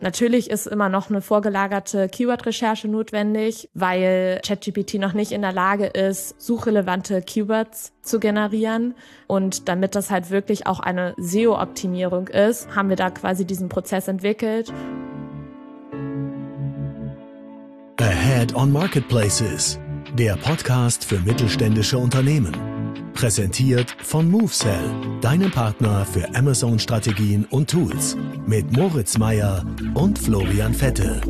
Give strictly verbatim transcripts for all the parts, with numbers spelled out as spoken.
Natürlich ist immer noch eine vorgelagerte Keyword-Recherche notwendig, weil ChatGPT noch nicht in der Lage ist, suchrelevante Keywords zu generieren. Und damit das halt wirklich auch eine S E O-Optimierung ist, haben wir da quasi diesen Prozess entwickelt. Ahead on Marketplaces, der Podcast für mittelständische Unternehmen. Präsentiert von MoveSell, deinem Partner für Amazon-Strategien und Tools. Mit Moritz Meyer und Florian Vettel.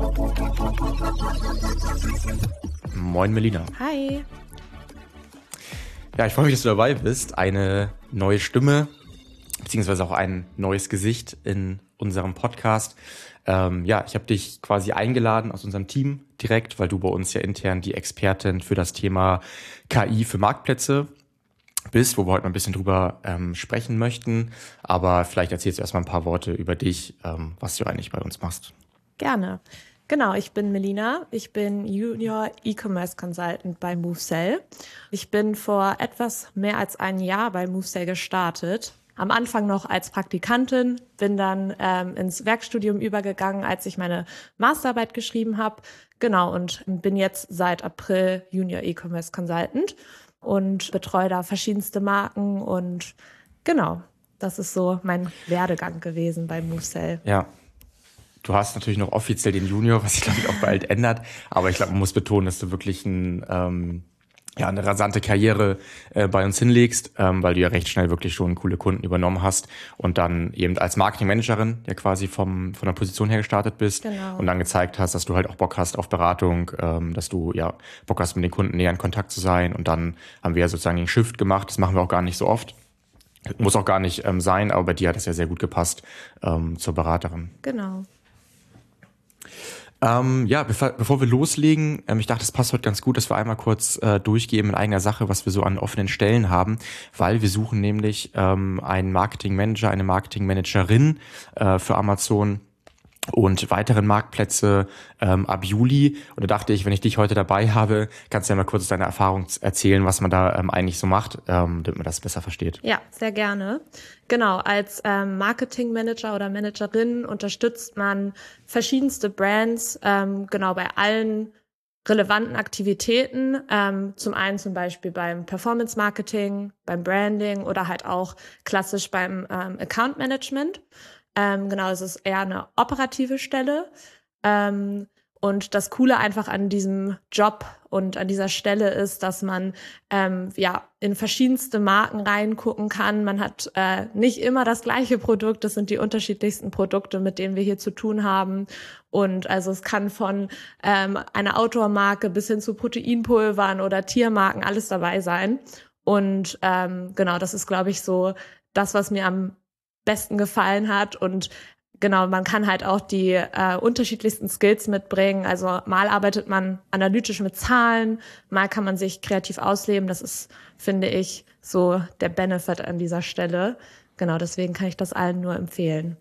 Moin Melina. Hi. Ja, ich freue mich, dass du dabei bist. Eine neue Stimme, beziehungsweise auch ein neues Gesicht in unserem Podcast. Ähm, ja, ich habe dich quasi eingeladen aus unserem Team direkt, weil du bei uns ja intern die Expertin für das Thema K I für Marktplätze bist, wo wir heute mal ein bisschen drüber ähm, sprechen möchten. Aber vielleicht erzählst du erstmal ein paar Worte über dich, ähm, was du eigentlich bei uns machst. Gerne. Genau, ich bin Melina. Ich bin Junior E-Commerce Consultant bei MoveSell. Ich bin vor etwas mehr als ein Jahr bei MoveSell gestartet. Am Anfang noch als Praktikantin, bin dann ähm, ins Werkstudium übergegangen, als ich meine Masterarbeit geschrieben habe. Genau, und bin jetzt seit April Junior E-Commerce Consultant und betreue da verschiedenste Marken und genau, das ist so mein Werdegang gewesen bei MoveSell. Ja, du hast natürlich noch offiziell den Junior, was sich glaube ich auch bald ändert, aber ich glaube, man muss betonen, dass du wirklich ein, ähm, ja, eine rasante Karriere äh, bei uns hinlegst, ähm, weil du ja recht schnell wirklich schon coole Kunden übernommen hast und dann eben als Marketingmanagerin ja quasi vom von der Position her gestartet bist. Genau. Und dann gezeigt hast, dass du halt auch Bock hast auf Beratung, ähm, dass du ja Bock hast, mit den Kunden näher in Kontakt zu sein. Und dann haben wir ja sozusagen den Shift gemacht. Das machen wir auch gar nicht so oft. Muss auch gar nicht ähm, sein, aber bei dir hat es ja sehr gut gepasst ähm, zur Beraterin. Genau. Ähm, ja, bevor, bevor wir loslegen, ähm, ich dachte, es passt heute ganz gut, dass wir einmal kurz äh, durchgehen in eigener Sache, was wir so an offenen Stellen haben, weil wir suchen nämlich ähm, einen Marketingmanager, eine Marketingmanagerin äh, für Amazon und weiteren Marktplätze ähm, ab Juli. Und da dachte ich, wenn ich dich heute dabei habe, kannst du ja mal kurz deine Erfahrung erzählen, was man da ähm, eigentlich so macht, ähm, damit man das besser versteht. Ja, sehr gerne. Genau, als ähm, Marketingmanager oder Managerin unterstützt man verschiedenste Brands, ähm, genau bei allen relevanten Aktivitäten, ähm, zum einen zum Beispiel beim Performance Marketing, beim Branding oder halt auch klassisch beim ähm, Account Management. Ähm, genau, es ist eher eine operative Stelle. Ähm, und das Coole einfach an diesem Job und an dieser Stelle ist, dass man ähm, ja in verschiedenste Marken reingucken kann. Man hat äh, nicht immer das gleiche Produkt. Das sind die unterschiedlichsten Produkte, mit denen wir hier zu tun haben. Und also es kann von ähm, einer Outdoor-Marke bis hin zu Proteinpulvern oder Tiermarken alles dabei sein. Und ähm, genau, das ist, glaube ich, so das, was mir am besten gefallen hat. Und genau, man kann halt auch die äh, unterschiedlichsten Skills mitbringen. Also mal arbeitet man analytisch mit Zahlen, mal kann man sich kreativ ausleben. Das ist, finde ich, so der Benefit an dieser Stelle. Genau, deswegen kann ich das allen nur empfehlen.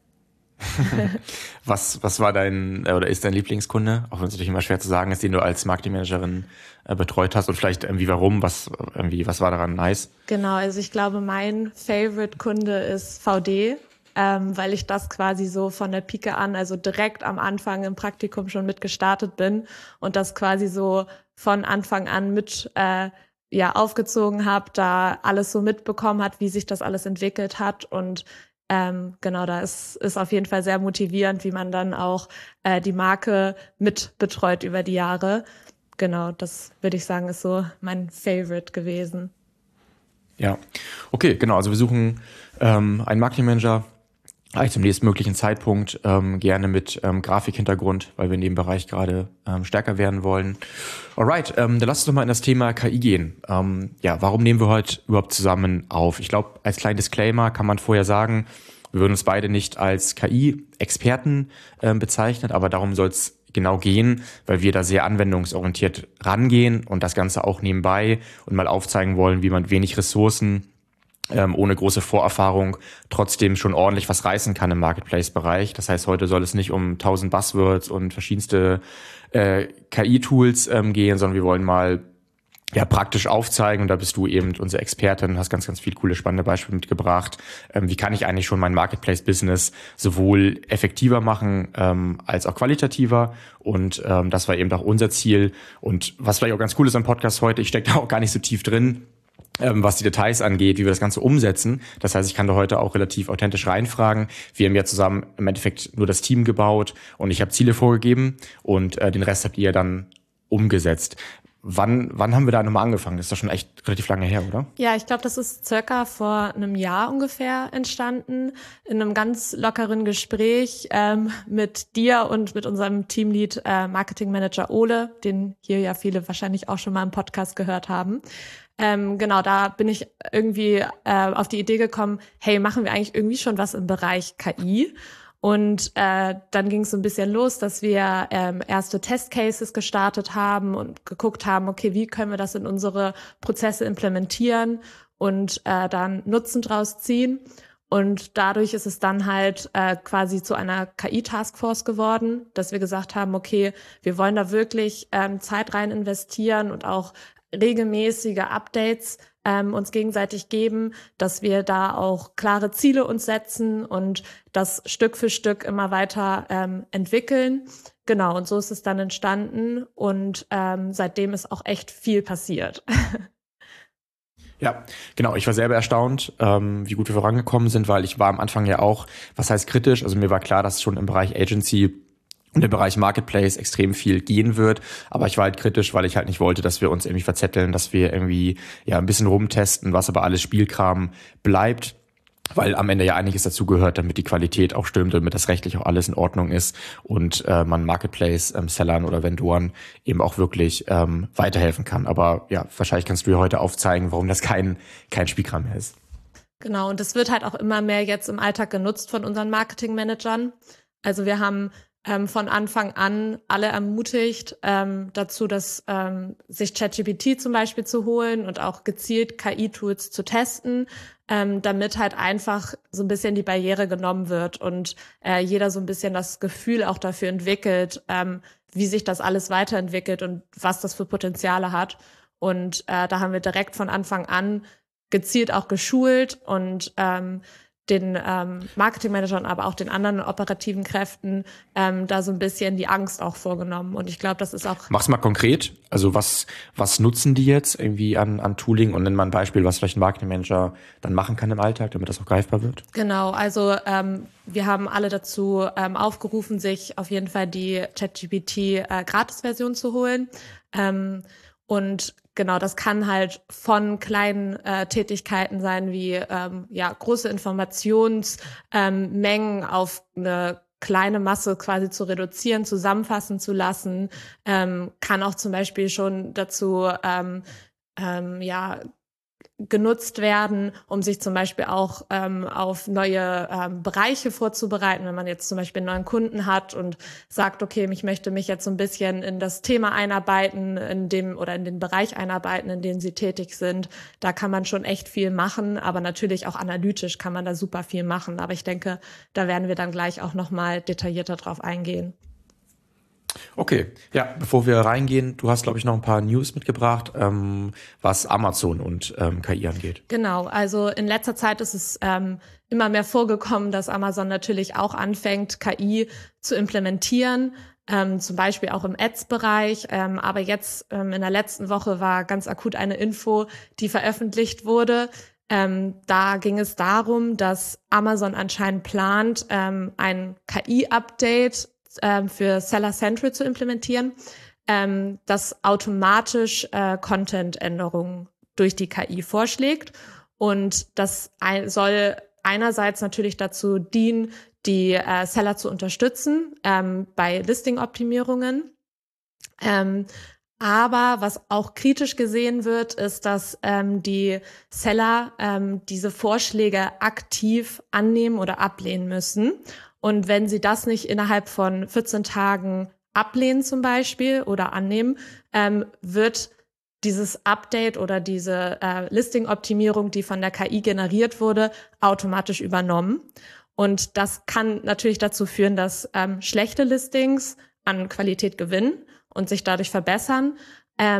was was war dein oder ist dein Lieblingskunde, auch wenn es natürlich immer schwer zu sagen ist, den du als Marketingmanagerin äh, betreut hast und vielleicht irgendwie warum, was irgendwie was war daran nice? Genau, also ich glaube, mein Favorite-Kunde ist V D, ähm, weil ich das quasi so von der Pike an, also direkt am Anfang im Praktikum schon mit gestartet bin und das quasi so von Anfang an mit äh, ja aufgezogen habe, da alles so mitbekommen hat, wie sich das alles entwickelt hat. Und Ähm, genau, da ist, ist auf jeden Fall sehr motivierend, wie man dann auch äh, die Marke mit betreut über die Jahre. Genau, das würde ich sagen, ist so mein Favorite gewesen. Ja, okay, genau. Also wir suchen ähm, einen Marketingmanager, eigentlich zum nächstmöglichen Zeitpunkt, ähm, gerne mit ähm, Grafikhintergrund, weil wir in dem Bereich gerade ähm, stärker werden wollen. Alright, ähm, dann lass uns doch mal in das Thema K I gehen. Ähm, ja, warum nehmen wir heute überhaupt zusammen auf? Ich glaube, als kleinen Disclaimer kann man vorher sagen, wir würden uns beide nicht als K I-Experten ähm, bezeichnen, aber darum soll es genau gehen, weil wir da sehr anwendungsorientiert rangehen und das Ganze auch nebenbei und mal aufzeigen wollen, wie man wenig Ressourcen Ähm, ohne große Vorerfahrung trotzdem schon ordentlich was reißen kann im Marketplace-Bereich. Das heißt, heute soll es nicht um tausend Buzzwords und verschiedenste äh, K I-Tools ähm, gehen, sondern wir wollen mal ja, praktisch aufzeigen. Und da bist du eben unsere Expertin, hast ganz, ganz viele coole, spannende Beispiele mitgebracht. Ähm, wie kann ich eigentlich schon mein Marketplace-Business sowohl effektiver machen ähm, als auch qualitativer? Und ähm, das war eben auch unser Ziel. Und was vielleicht auch ganz cool ist am Podcast heute, ich stecke da auch gar nicht so tief drin, ähm, was die Details angeht, wie wir das Ganze umsetzen. Das heißt, ich kann da heute auch relativ authentisch reinfragen. Wir haben ja zusammen im Endeffekt nur das Team gebaut und ich habe Ziele vorgegeben und äh, den Rest habt ihr dann umgesetzt. Wann, wann haben wir da nochmal angefangen? Das ist doch schon echt relativ lange her, oder? Ja, ich glaube, das ist circa vor einem Jahr ungefähr entstanden, in einem ganz lockeren Gespräch ähm, mit dir und mit unserem Teamlead äh, Marketing Manager Ole, den hier ja viele wahrscheinlich auch schon mal im Podcast gehört haben. Ähm, genau, da bin ich irgendwie äh, auf die Idee gekommen, hey, machen wir eigentlich irgendwie schon was im Bereich K I? Und äh, dann ging es so ein bisschen los, dass wir ähm, erste Testcases gestartet haben und geguckt haben, okay, wie können wir das in unsere Prozesse implementieren und äh, dann Nutzen draus ziehen. Und dadurch ist es dann halt äh, quasi zu einer K I-Taskforce geworden, dass wir gesagt haben, okay, wir wollen da wirklich ähm, Zeit rein investieren und auch regelmäßige Updates ähm, uns gegenseitig geben, dass wir da auch klare Ziele uns setzen und das Stück für Stück immer weiter ähm, entwickeln. Genau, und so ist es dann entstanden und ähm, seitdem ist auch echt viel passiert. Ja, genau. Ich war selber erstaunt, ähm, wie gut wir vorangekommen sind, weil ich war am Anfang ja auch, was heißt kritisch, also mir war klar, dass schon im Bereich Agency und im Bereich Marketplace extrem viel gehen wird. Aber ich war halt kritisch, weil ich halt nicht wollte, dass wir uns irgendwie verzetteln, dass wir irgendwie ja ein bisschen rumtesten, was aber alles Spielkram bleibt. Weil am Ende ja einiges dazugehört, damit die Qualität auch stimmt und damit das rechtlich auch alles in Ordnung ist und äh, man Marketplace-Sellern ähm, oder Vendoren eben auch wirklich ähm, weiterhelfen kann. Aber ja, wahrscheinlich kannst du ja heute aufzeigen, warum das kein, kein Spielkram mehr ist. Genau, und das wird halt auch immer mehr jetzt im Alltag genutzt von unseren Marketingmanagern. Also wir haben ähm, von Anfang an alle ermutigt ähm, dazu, dass ähm, sich ChatGPT zum Beispiel zu holen und auch gezielt K I-Tools zu testen, ähm, damit halt einfach so ein bisschen die Barriere genommen wird und äh, jeder so ein bisschen das Gefühl auch dafür entwickelt, ähm, wie sich das alles weiterentwickelt und was das für Potenziale hat. Und äh, da haben wir direkt von Anfang an gezielt auch geschult und ähm, den ähm, Marketingmanagern, aber auch den anderen operativen Kräften ähm, da so ein bisschen die Angst auch vorgenommen. Und ich glaube, das ist auch... Mach's mal konkret. Also was was nutzen die jetzt irgendwie an an Tooling und nenn mal ein Beispiel, was vielleicht ein Marketingmanager dann machen kann im Alltag, damit das auch greifbar wird? Genau, also ähm, wir haben alle dazu ähm, aufgerufen, sich auf jeden Fall die ChatGPT äh, Gratis-Version zu holen. Ähm, und genau, das kann halt von kleinen äh, Tätigkeiten sein, wie ähm, ja große Informationsmengen ähm, auf eine kleine Masse quasi zu reduzieren, zusammenfassen zu lassen, ähm, kann auch zum Beispiel schon dazu ähm, ähm, ja genutzt werden, um sich zum Beispiel auch ähm, auf neue ähm, Bereiche vorzubereiten, wenn man jetzt zum Beispiel einen neuen Kunden hat und sagt, okay, ich möchte mich jetzt so ein bisschen in das Thema einarbeiten, in dem oder in den Bereich einarbeiten, in dem sie tätig sind. Da kann man schon echt viel machen, aber natürlich auch analytisch kann man da super viel machen. Aber ich denke, da werden wir dann gleich auch nochmal detaillierter drauf eingehen. Okay, ja, bevor wir reingehen, du hast, glaube ich, noch ein paar News mitgebracht, ähm, was Amazon und ähm, K I angeht. Genau, also in letzter Zeit ist es ähm, immer mehr vorgekommen, dass Amazon natürlich auch anfängt, K I zu implementieren, ähm, zum Beispiel auch im Ads-Bereich. Ähm, aber jetzt ähm, in der letzten Woche war ganz akut eine Info, die veröffentlicht wurde. Ähm, da ging es darum, dass Amazon anscheinend plant, ähm, ein K I-Update für Seller Central zu implementieren, ähm, das automatisch äh, Content-Änderungen durch die K I vorschlägt. Und das ein, soll einerseits natürlich dazu dienen, die äh, Seller zu unterstützen ähm, bei Listing-Optimierungen. Ähm, aber was auch kritisch gesehen wird, ist, dass ähm, die Seller ähm, diese Vorschläge aktiv annehmen oder ablehnen müssen. Und wenn sie das nicht innerhalb von vierzehn Tagen ablehnen zum Beispiel oder annehmen, ähm, wird dieses Update oder diese äh, Listing-Optimierung, die von der K I generiert wurde, automatisch übernommen. Und das kann natürlich dazu führen, dass ähm, schlechte Listings an Qualität gewinnen und sich dadurch verbessern. Ähm,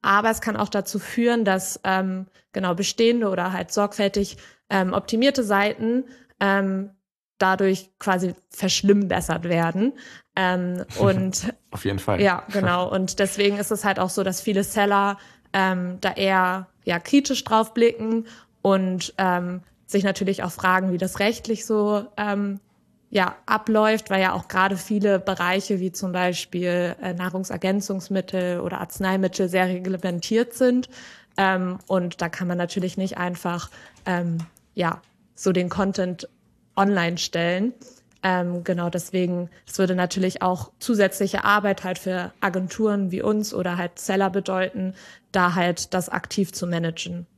aber es kann auch dazu führen, dass ähm, genau bestehende oder halt sorgfältig ähm, optimierte Seiten ähm, dadurch quasi verschlimmbessert werden. Ähm, und auf jeden Fall. Ja, genau. Und deswegen ist es halt auch so, dass viele Seller ähm, da eher ja kritisch drauf blicken und ähm, sich natürlich auch fragen, wie das rechtlich so ähm, ja abläuft, weil ja auch gerade viele Bereiche wie zum Beispiel äh, Nahrungsergänzungsmittel oder Arzneimittel sehr reglementiert sind. Ähm, und da kann man natürlich nicht einfach ähm, ja so den Content online stellen. Ähm, genau, deswegen, es würde natürlich auch zusätzliche Arbeit halt für Agenturen wie uns oder halt Seller bedeuten, da halt das aktiv zu managen.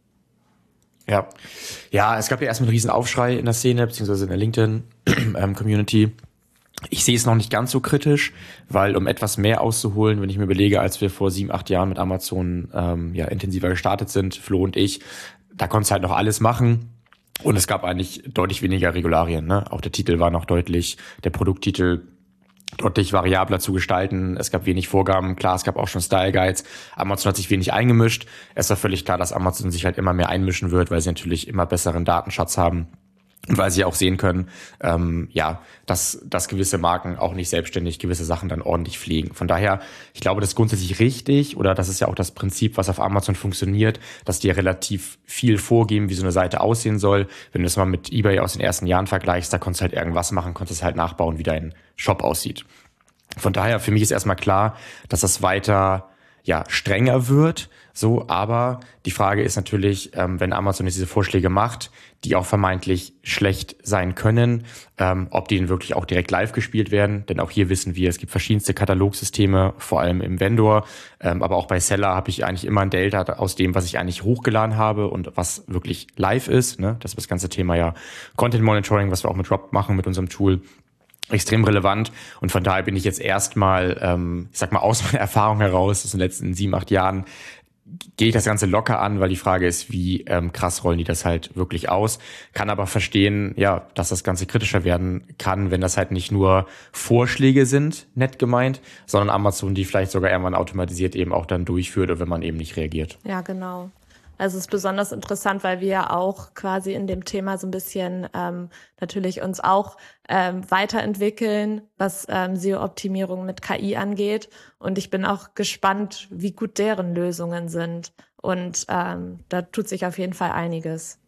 Ja, ja, es gab ja erstmal einen riesen Aufschrei in der Szene, beziehungsweise in der LinkedIn-Community. Ich sehe es noch nicht ganz so kritisch, weil um etwas mehr auszuholen, wenn ich mir überlege, als wir vor sieben, acht Jahren mit Amazon ähm, ja intensiver gestartet sind, Flo und ich, da konntest du halt noch alles machen. Und es gab eigentlich deutlich weniger Regularien, ne? Auch der Titel war noch deutlich, der Produkttitel deutlich variabler zu gestalten. Es gab wenig Vorgaben. Klar, es gab auch schon Style Guides. Amazon hat sich wenig eingemischt. Es war völlig klar, dass Amazon sich halt immer mehr einmischen wird, weil sie natürlich immer besseren Datenschatz haben. Und weil sie auch sehen können, ähm, ja, dass, dass gewisse Marken auch nicht selbstständig gewisse Sachen dann ordentlich pflegen. Von daher, ich glaube, das ist grundsätzlich richtig, oder das ist ja auch das Prinzip, was auf Amazon funktioniert, dass die ja relativ viel vorgeben, wie so eine Seite aussehen soll. Wenn du das mal mit eBay aus den ersten Jahren vergleichst, da konntest du halt irgendwas machen, konntest halt nachbauen, wie dein Shop aussieht. Von daher, für mich ist erstmal klar, dass das weiter ja strenger wird, so, aber die Frage ist natürlich, ähm, wenn Amazon jetzt diese Vorschläge macht, die auch vermeintlich schlecht sein können, ähm, ob die denn wirklich auch direkt live gespielt werden, denn auch hier wissen wir, es gibt verschiedenste Katalogsysteme, vor allem im Vendor, ähm, aber auch bei Seller habe ich eigentlich immer ein Delta aus dem, was ich eigentlich hochgeladen habe und was wirklich live ist, ne? Das ist das ganze Thema ja Content Monitoring, was wir auch mit Rob machen, mit unserem Tool, extrem relevant, und von daher bin ich jetzt erstmal, ähm, ich sag mal, aus meiner Erfahrung heraus, aus den letzten sieben, acht Jahren, gehe ich das Ganze locker an, weil die Frage ist, wie ähm, krass rollen die das halt wirklich aus. Kann aber verstehen, ja, dass das Ganze kritischer werden kann, wenn das halt nicht nur Vorschläge sind, nett gemeint, sondern Amazon die vielleicht sogar irgendwann automatisiert eben auch dann durchführt, oder wenn man eben nicht reagiert. Ja, genau. Also es ist besonders interessant, weil wir ja auch quasi in dem Thema so ein bisschen ähm, natürlich uns auch ähm, weiterentwickeln, was ähm, S E O-Optimierung mit K I angeht. Und ich bin auch gespannt, wie gut deren Lösungen sind. Und ähm, da tut sich auf jeden Fall einiges.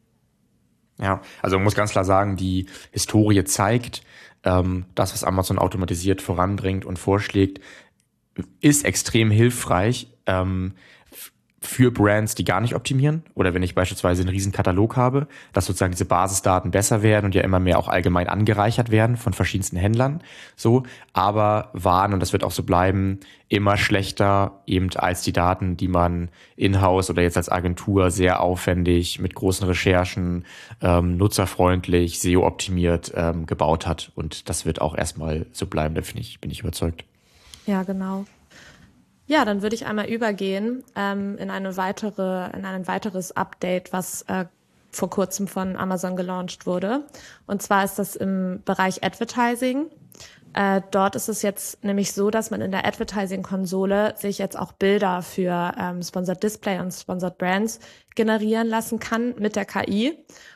Ja, also man muss ganz klar sagen, die Historie zeigt, ähm, das, was Amazon automatisiert voranbringt und vorschlägt, ist extrem hilfreich, ähm, für Brands, die gar nicht optimieren, oder wenn ich beispielsweise einen riesen Katalog habe, dass sozusagen diese Basisdaten besser werden und ja immer mehr auch allgemein angereichert werden von verschiedensten Händlern, so, aber waren, und das wird auch so bleiben, immer schlechter eben als die Daten, die man in-house oder jetzt als Agentur sehr aufwendig mit großen Recherchen, ähm, nutzerfreundlich, S E O-optimiert ähm, gebaut hat, und das wird auch erstmal so bleiben, da bin ich, bin ich überzeugt. Ja, genau. Ja, dann würde ich einmal übergehen ähm, in eine weitere, in ein weiteres Update, was äh, vor kurzem von Amazon gelauncht wurde. Und zwar ist das im Bereich Advertising. Äh, dort ist es jetzt nämlich so, dass man in der Advertising-Konsole sich jetzt auch Bilder für ähm, Sponsored Display und Sponsored Brands generieren lassen kann mit der K I.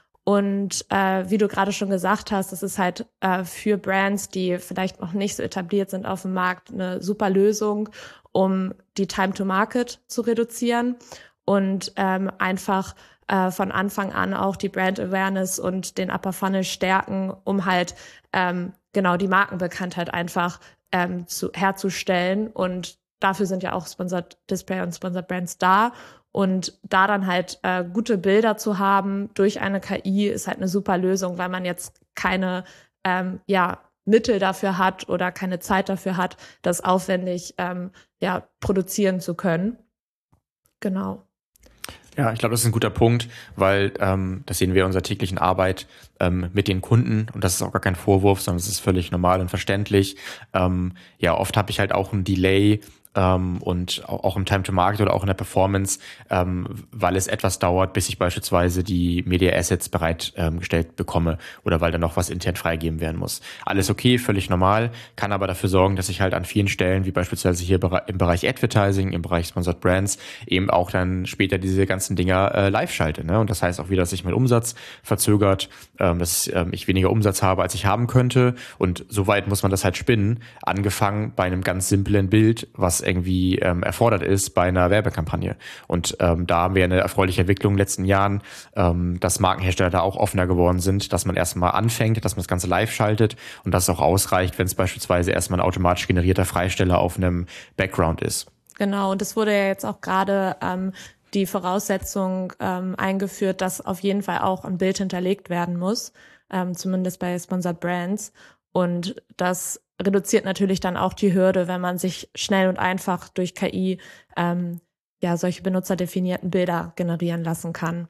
Und äh, wie du gerade schon gesagt hast, das ist halt äh, für Brands, die vielleicht noch nicht so etabliert sind auf dem Markt, eine super Lösung, um die Time to Market zu reduzieren und ähm, einfach äh, von Anfang an auch die Brand Awareness und den Upper Funnel stärken, um halt ähm, genau die Markenbekanntheit einfach ähm, zu, herzustellen. Und dafür sind ja auch Sponsored Display und Sponsored Brands da. Und da dann halt äh, gute Bilder zu haben durch eine K I ist halt eine super Lösung, weil man jetzt keine ähm, ja Mittel dafür hat oder keine Zeit dafür hat, das aufwendig ähm, ja produzieren zu können. Genau. Ja, ich glaube, das ist ein guter Punkt, weil ähm, das sehen wir in unserer täglichen Arbeit ähm, mit den Kunden, und das ist auch gar kein Vorwurf, sondern es ist völlig normal und verständlich. Ähm, ja, oft habe ich halt auch ein Delay ähm, und auch, auch im Time to Market oder auch in der Performance, ähm, weil es etwas dauert, bis ich beispielsweise die Media Assets bereitgestellt ähm, bekomme oder weil dann noch was intern freigegeben werden muss. Alles okay, völlig normal, kann aber dafür sorgen, dass ich halt an vielen Stellen, wie beispielsweise hier im Bereich Advertising, im Bereich Sponsored Brands, eben auch dann später diese ganzen Dinger äh, live schalte. Ne? Und das heißt auch wieder, dass sich mein Umsatz verzögert, ähm, dass ähm, ich weniger Umsatz habe, als ich haben könnte. Und soweit muss man das halt spinnen, angefangen bei einem ganz simplen Bild, was irgendwie ähm, erfordert ist bei einer Werbekampagne. Und ähm, da haben wir eine erfreuliche Entwicklung in den letzten Jahren, ähm, dass Markenhersteller da auch offener geworden sind, dass man erstmal anfängt, dass man das Ganze live schaltet und dass es auch ausreicht, wenn es beispielsweise erstmal ein automatisch generierter Freisteller auf einem Background ist. Genau, und es wurde ja jetzt auch gerade ähm, die Voraussetzung ähm, eingeführt, dass auf jeden Fall auch ein Bild hinterlegt werden muss, ähm, zumindest bei Sponsored Brands. Und das reduziert natürlich dann auch die Hürde, wenn man sich schnell und einfach durch K I ähm, ja solche benutzerdefinierten Bilder generieren lassen kann.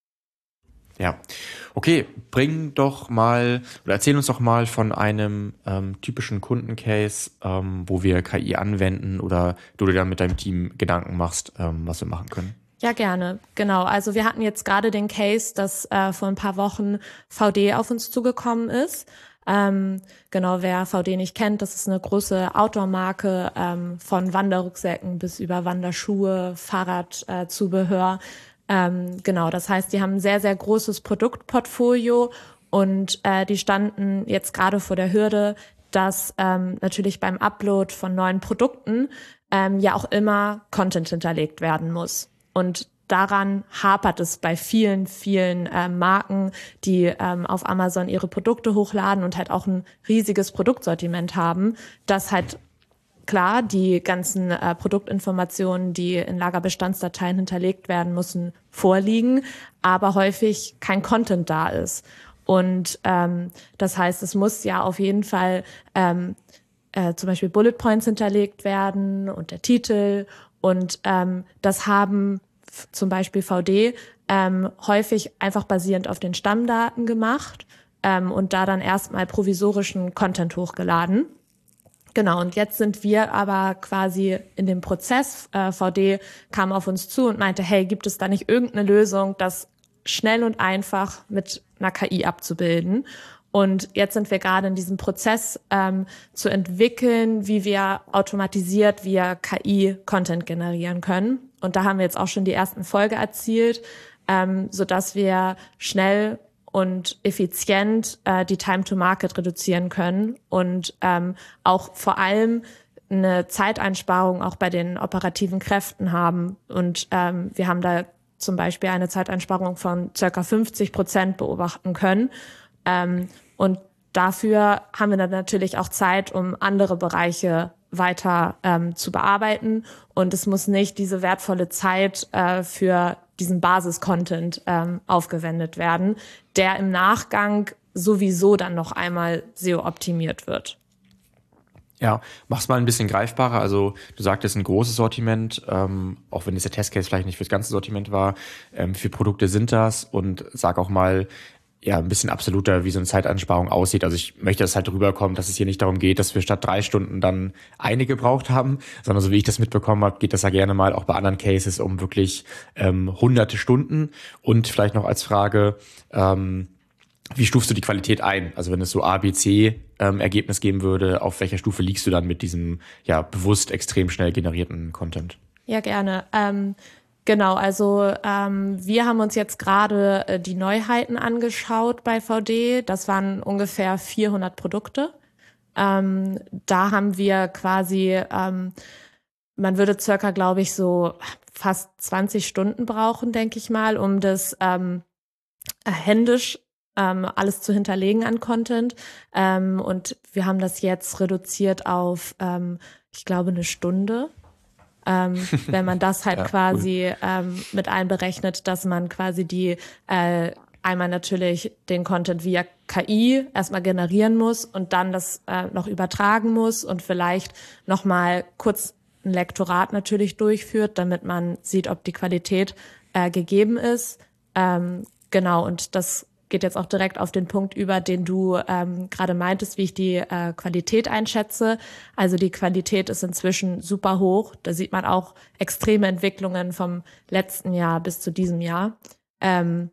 Ja, okay, bring doch mal oder erzähl uns doch mal von einem ähm, typischen Kundencase, ähm, wo wir K I anwenden oder du dir dann mit deinem Team Gedanken machst, ähm, was wir machen können. Ja, gerne. Genau. Also wir hatten jetzt gerade den Case, dass äh, vor ein paar Wochen V D auf uns zugekommen ist. Ähm, genau, wer V D nicht kennt, das ist eine große Outdoor-Marke ähm, von Wanderrucksäcken bis über Wanderschuhe, Fahrradzubehör. Ähm, genau, das heißt, die haben ein sehr, sehr großes Produktportfolio und äh, die standen jetzt gerade vor der Hürde, dass ähm, natürlich beim Upload von neuen Produkten ähm, ja auch immer Content hinterlegt werden muss. Und daran hapert es bei vielen, vielen äh, Marken, die ähm, auf Amazon ihre Produkte hochladen und halt auch ein riesiges Produktsortiment haben, dass halt klar die ganzen äh, Produktinformationen, die in Lagerbestandsdateien hinterlegt werden müssen, vorliegen, aber häufig kein Content da ist. Und ähm, das heißt, es muss ja auf jeden Fall ähm, äh, zum Beispiel Bullet Points hinterlegt werden und der Titel. Und ähm, das haben f- zum Beispiel V D ähm, häufig einfach basierend auf den Stammdaten gemacht ähm, und da dann erstmal provisorischen Content hochgeladen. Genau, und jetzt sind wir aber quasi in dem Prozess. Äh, V D kam auf uns zu und meinte, hey, gibt es da nicht irgendeine Lösung, das schnell und einfach mit einer K I abzubilden? Und jetzt sind wir gerade in diesem Prozess ähm, zu entwickeln, wie wir automatisiert via K I Content generieren können. Und da haben wir jetzt auch schon die ersten Folge erzielt, ähm, sodass wir schnell und effizient äh, die Time to Market reduzieren können und ähm, auch vor allem eine Zeiteinsparung auch bei den operativen Kräften haben. Und ähm, wir haben da zum Beispiel eine Zeiteinsparung von circa fünfzig Prozent beobachten können. Ähm, und dafür haben wir dann natürlich auch Zeit, um andere Bereiche weiter ähm, zu bearbeiten. Und es muss nicht diese wertvolle Zeit äh, für diesen Basis-Content ähm, aufgewendet werden, der im Nachgang sowieso dann noch einmal S E O-optimiert wird. Ja, mach's mal ein bisschen greifbarer. Also du sagtest ein großes Sortiment, ähm, auch wenn es der Testcase vielleicht nicht für das ganze Sortiment war. Ähm, wie viele Produkte sind das? Und sag auch mal, ja, ein bisschen absoluter, wie so eine Zeiteinsparung aussieht. Also ich möchte, dass halt rüberkommen, dass es hier nicht darum geht, dass wir statt drei Stunden dann eine gebraucht haben, sondern so wie ich das mitbekommen habe, geht das ja gerne mal auch bei anderen Cases um wirklich ähm, hunderte Stunden. Und vielleicht noch als Frage, ähm, wie stufst du die Qualität ein? Also wenn es so A, B, C ähm, Ergebnis geben würde, auf welcher Stufe liegst du dann mit diesem ja bewusst extrem schnell generierten Content? Ja, gerne. Ähm, genau, also ähm, wir haben uns jetzt gerade äh, die Neuheiten angeschaut bei V D. Das waren ungefähr vierhundert Produkte. Ähm, da haben wir quasi, ähm, man würde circa, glaube ich, so fast zwanzig Stunden brauchen, denke ich mal, um das ähm, händisch ähm, alles zu hinterlegen an Content. Ähm, und wir haben das jetzt reduziert auf, ähm, ich glaube, eine Stunde. Ähm, wenn man das halt ja, quasi cool. ähm, mit einberechnet, dass man quasi die äh, einmal natürlich den Content via K I erstmal generieren muss und dann das äh, noch übertragen muss und vielleicht nochmal kurz ein Lektorat natürlich durchführt, damit man sieht, ob die Qualität äh, gegeben ist. Ähm, genau, und das geht jetzt auch direkt auf den Punkt über, den du ähm, gerade meintest, wie ich die äh, Qualität einschätze. Also die Qualität ist inzwischen super hoch. Da sieht man auch extreme Entwicklungen vom letzten Jahr bis zu diesem Jahr. Ähm,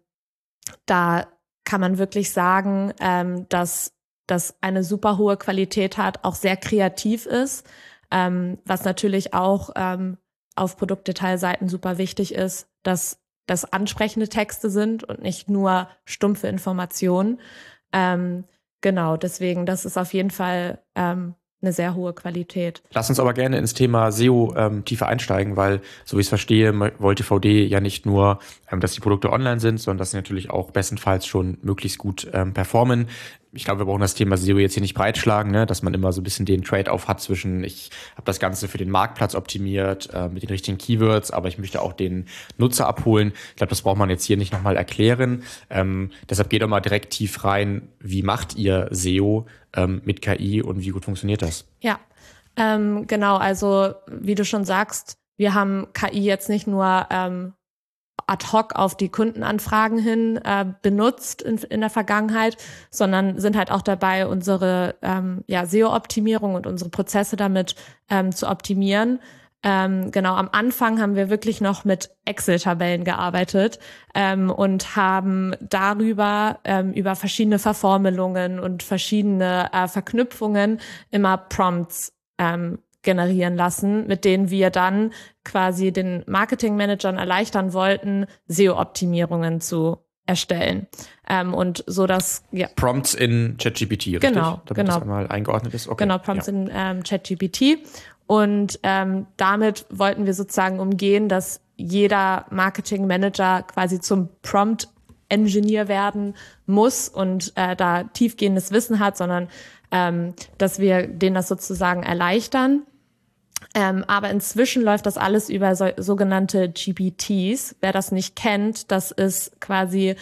da kann man wirklich sagen, ähm, dass das eine super hohe Qualität hat, auch sehr kreativ ist, ähm, was natürlich auch ähm, auf Produktdetailseiten super wichtig ist, dass das ansprechende Texte sind und nicht nur stumpfe Informationen. Ähm, genau, deswegen, das ist auf jeden Fall ähm, eine sehr hohe Qualität. Lass uns aber gerne ins Thema S E O ähm, tiefer einsteigen, weil, so wie ich es verstehe, wollt T V D ja nicht nur, ähm, dass die Produkte online sind, sondern dass sie natürlich auch bestenfalls schon möglichst gut ähm, performen. Ich glaube, wir brauchen das Thema S E O jetzt hier nicht breitschlagen, ne? Dass man immer so ein bisschen den Trade-off hat zwischen, ich habe das Ganze für den Marktplatz optimiert, äh, mit den richtigen Keywords, aber ich möchte auch den Nutzer abholen. Ich glaube, das braucht man jetzt hier nicht nochmal erklären. Ähm, deshalb geht doch mal direkt tief rein, wie macht ihr S E O ähm, mit K I und wie gut funktioniert das? Ja, ähm, genau, also wie du schon sagst, wir haben K I jetzt nicht nur ähm, ad hoc auf die Kundenanfragen hin äh, benutzt in, in der Vergangenheit, sondern sind halt auch dabei, unsere ähm, ja, S E O-Optimierung und unsere Prozesse damit ähm, zu optimieren. Ähm, genau, am Anfang haben wir wirklich noch mit Excel-Tabellen gearbeitet ähm, und haben darüber ähm, über verschiedene Verformelungen und verschiedene äh, Verknüpfungen immer Prompts ähm, generieren lassen, mit denen wir dann quasi den Marketingmanagern erleichtern wollten, S E O-Optimierungen zu erstellen. Ähm, und so dass ja. Prompts in ChatGPT, richtig? Genau, Damit genau. das einmal eingeordnet ist. Okay. Genau, Prompts ja. in ähm, ChatGPT. Und ähm, damit wollten wir sozusagen umgehen, dass jeder Marketingmanager quasi zum Prompt-Engineer werden muss und äh, da tiefgehendes Wissen hat, sondern ähm, dass wir denen das sozusagen erleichtern. Ähm, aber inzwischen läuft das alles über so, sogenannte G P Ts. Wer das nicht kennt, das ist quasi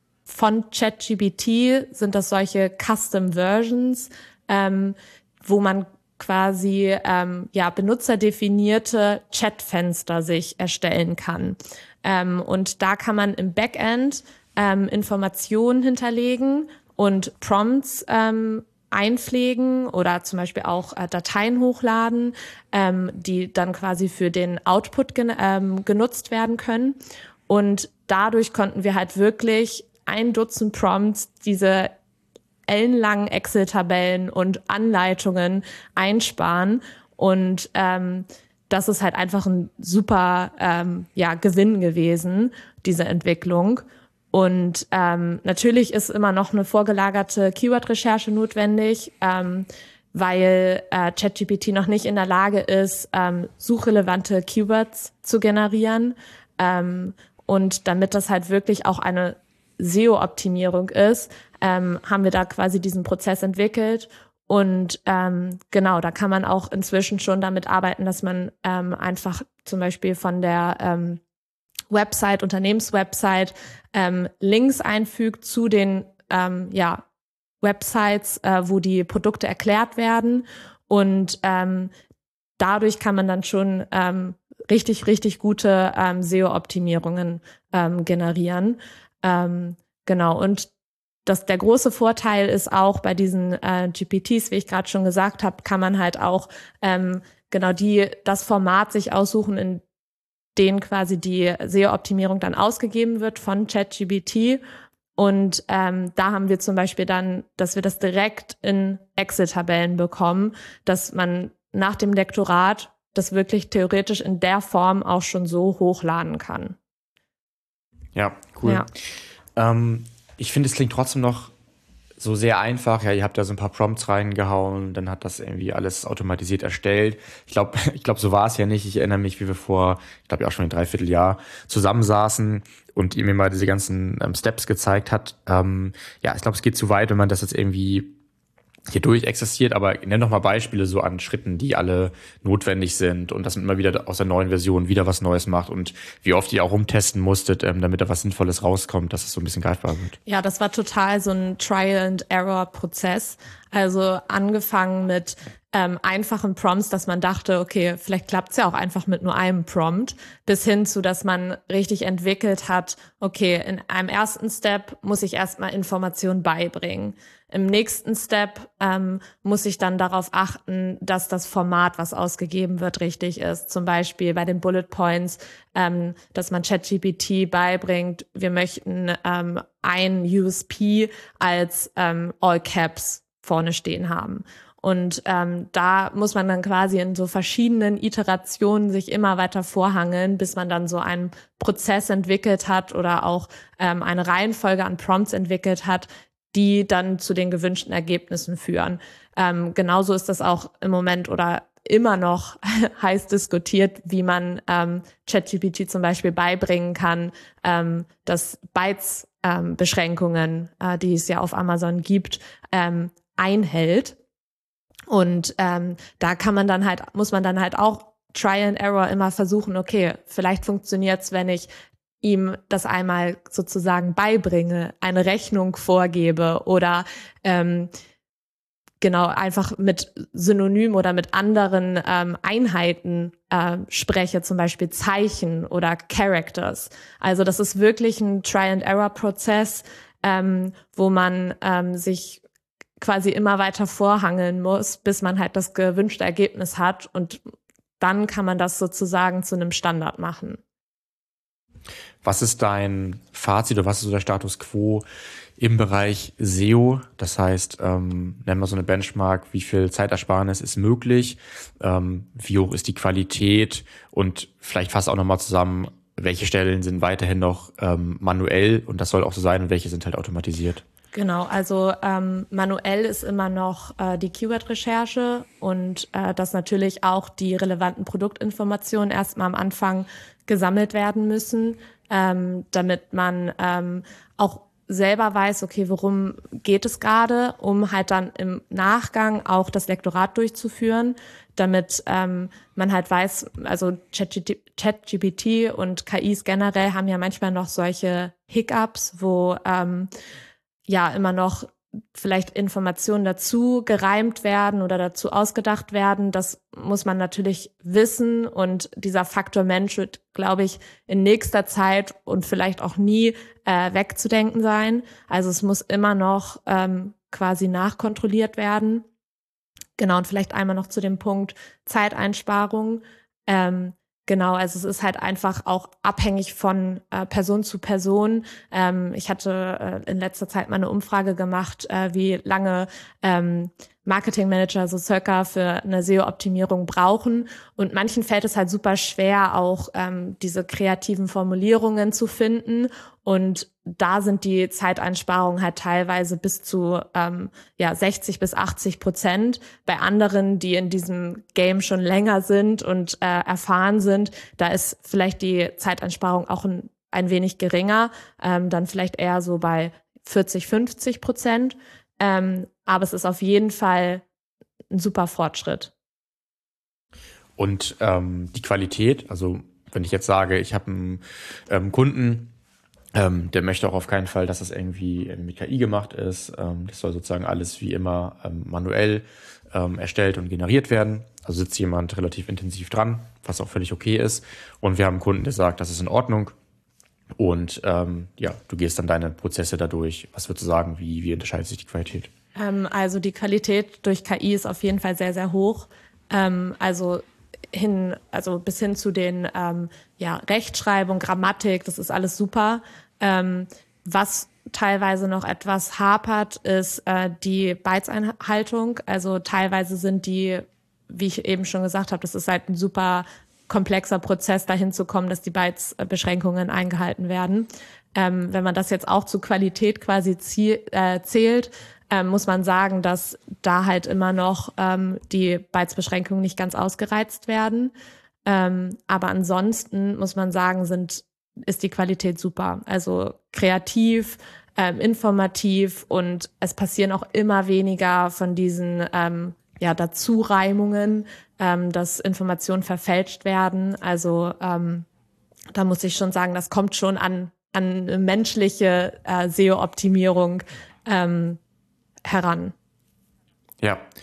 von ChatGPT sind das solche Custom Versions, ähm, wo man quasi ähm, ja benutzerdefinierte Chatfenster sich erstellen kann. Ähm, und da kann man im Backend ähm, Informationen hinterlegen und Prompts ähm, einpflegen oder zum Beispiel auch äh, Dateien hochladen, ähm, die dann quasi für den Output gen- ähm, genutzt werden können. Und dadurch konnten wir halt wirklich ein Dutzend Prompts, diese ellenlangen Excel-Tabellen und Anleitungen einsparen. Und ähm, das ist halt einfach ein super ähm, ja, Gewinn gewesen, diese Entwicklung. Und ähm, natürlich ist immer noch eine vorgelagerte Keyword-Recherche notwendig, ähm, weil äh, ChatGPT noch nicht in der Lage ist, ähm, suchrelevante Keywords zu generieren. Ähm, und damit das halt wirklich auch eine S E O-Optimierung ist, ähm, haben wir da quasi diesen Prozess entwickelt. Und ähm, genau, da kann man auch inzwischen schon damit arbeiten, dass man ähm, einfach zum Beispiel von der ähm, Website, Unternehmenswebsite, ähm, Links einfügt zu den ähm, ja, Websites, äh, wo die Produkte erklärt werden. Und ähm, dadurch kann man dann schon ähm, richtig, richtig gute ähm, S E O-Optimierungen ähm, generieren. Ähm, genau, und das, der große Vorteil ist auch bei diesen äh, G P Ts, wie ich gerade schon gesagt habe, kann man halt auch ähm, genau die das Format sich aussuchen, in denen quasi die S E O-Optimierung dann ausgegeben wird von ChatGPT. Und ähm, da haben wir zum Beispiel dann, dass wir das direkt in Excel-Tabellen bekommen, dass man nach dem Lektorat das wirklich theoretisch in der Form auch schon so hochladen kann. Ja, cool. Ja. Ähm, ich finde, es klingt trotzdem noch so sehr einfach. Ja, ihr habt da so ein paar Prompts reingehauen, dann hat das irgendwie alles automatisiert erstellt. Ich glaube, ich glaube, so war es ja nicht. Ich erinnere mich, wie wir vor, ich glaube ja auch schon ein Dreivierteljahr zusammensaßen und ihr mir mal diese ganzen ähm, Steps gezeigt hat. Ähm, ja, ich glaube, es geht zu weit, wenn man das jetzt irgendwie hier durch existiert, aber nenn doch mal Beispiele so an Schritten, die alle notwendig sind und dass man immer wieder aus der neuen Version wieder was Neues macht und wie oft ihr auch rumtesten musstet, ähm, damit da was Sinnvolles rauskommt, dass es so ein bisschen greifbar wird. Ja, das war total so ein Trial-and-Error-Prozess. Also angefangen mit ähm, einfachen Prompts, dass man dachte, okay, vielleicht klappt's ja auch einfach mit nur einem Prompt, bis hin zu, dass man richtig entwickelt hat, okay, in einem ersten Step muss ich erstmal Informationen beibringen. Im nächsten Step ähm, muss ich dann darauf achten, dass das Format, was ausgegeben wird, richtig ist. Zum Beispiel bei den Bullet Points, ähm, dass man ChatGPT beibringt, wir möchten ähm, ein U S P als ähm, All Caps vorne stehen haben. Und ähm, da muss man dann quasi in so verschiedenen Iterationen sich immer weiter vorhangeln, bis man dann so einen Prozess entwickelt hat oder auch ähm, eine Reihenfolge an Prompts entwickelt hat, die dann zu den gewünschten Ergebnissen führen. Ähm, genauso ist das auch im Moment oder immer noch heiß diskutiert, wie man ähm, ChatGPT zum Beispiel beibringen kann, ähm, dass Bytes-Beschränkungen, ähm, äh, die es ja auf Amazon gibt, ähm, einhält. Und ähm, da kann man dann halt, muss man dann halt auch Try and Error immer versuchen, okay, vielleicht funktioniert's, wenn ich ihm das einmal sozusagen beibringe, eine Rechnung vorgebe oder ähm, genau einfach mit Synonym oder mit anderen ähm, Einheiten äh, spreche, zum Beispiel Zeichen oder Characters. Also das ist wirklich ein Try-and-Error-Prozess, ähm, wo man ähm, sich quasi immer weiter vorhangeln muss, bis man halt das gewünschte Ergebnis hat und dann kann man das sozusagen zu einem Standard machen. Was ist dein Fazit oder was ist so der Status quo im Bereich S E O? Das heißt, ähm, nennen wir so eine Benchmark, wie viel Zeitersparnis ist möglich, ähm, wie hoch ist die Qualität und vielleicht fasst auch nochmal zusammen, welche Stellen sind weiterhin noch ähm, manuell und das soll auch so sein und welche sind halt automatisiert. Genau, also ähm, manuell ist immer noch äh, die Keyword-Recherche und äh, dass natürlich auch die relevanten Produktinformationen erstmal am Anfang gesammelt werden müssen, ähm, damit man ähm, auch selber weiß, okay, worum geht es gerade, um halt dann im Nachgang auch das Lektorat durchzuführen, damit ähm, man halt weiß, also ChatGPT und K Is generell haben ja manchmal noch solche Hiccups, wo ähm, ja immer noch vielleicht Informationen dazu gereimt werden oder dazu ausgedacht werden. Das muss man natürlich wissen und dieser Faktor Mensch wird, glaube ich, in nächster Zeit und vielleicht auch nie äh, wegzudenken sein. Also es muss immer noch ähm, quasi nachkontrolliert werden. Genau, und vielleicht einmal noch zu dem Punkt Zeiteinsparung. Ähm, Genau, also es ist halt einfach auch abhängig von äh, Person zu Person. Ähm, ich hatte äh, in letzter Zeit mal eine Umfrage gemacht, äh, wie lange ähm, Marketingmanager so circa für eine S E O-Optimierung brauchen. Und manchen fällt es halt super schwer, auch ähm, diese kreativen Formulierungen zu finden. Und da sind die Zeiteinsparungen halt teilweise bis zu ähm, ja sechzig bis achtzig Prozent. Bei anderen, die in diesem Game schon länger sind und äh, erfahren sind, da ist vielleicht die Zeiteinsparung auch ein, ein wenig geringer, ähm, dann vielleicht eher so bei vierzig, fünfzig Prozent. Ähm, aber es ist auf jeden Fall ein super Fortschritt. Und ähm, die Qualität, also wenn ich jetzt sage, ich habe einen ähm, Kunden, ähm, der möchte auch auf keinen Fall, dass das irgendwie mit K I gemacht ist. Ähm, das soll sozusagen alles wie immer ähm, manuell ähm, erstellt und generiert werden. Also sitzt jemand relativ intensiv dran, was auch völlig okay ist. Und wir haben einen Kunden, der sagt, das ist in Ordnung. Und ähm, ja, du gehst dann deine Prozesse dadurch. Was würdest du sagen, wie, wie unterscheidet sich die Qualität? Ähm, also die Qualität durch K I ist auf jeden Fall sehr, sehr hoch. Ähm, also hin, also bis hin zu den ähm, ja, Rechtschreibung, Grammatik, das ist alles super. Ähm, was teilweise noch etwas hapert, ist äh, die Bytes-Einhaltung. Also teilweise sind die, wie ich eben schon gesagt habe, das ist halt ein super komplexer Prozess, dahin zu kommen, dass die Bytes-Beschränkungen eingehalten werden. Ähm, wenn man das jetzt auch zur Qualität quasi ziel, äh, zählt, ähm, muss man sagen, dass da halt immer noch ähm, die Bytes-Beschränkungen nicht ganz ausgereizt werden. Ähm, aber ansonsten muss man sagen, sind ist die Qualität super. Also kreativ, ähm, informativ und es passieren auch immer weniger von diesen ähm, ja, Dazureimungen, ähm, dass Informationen verfälscht werden. Also ähm, da muss ich schon sagen, das kommt schon an, an eine menschliche äh, S E O-Optimierung ähm, heran. Ja,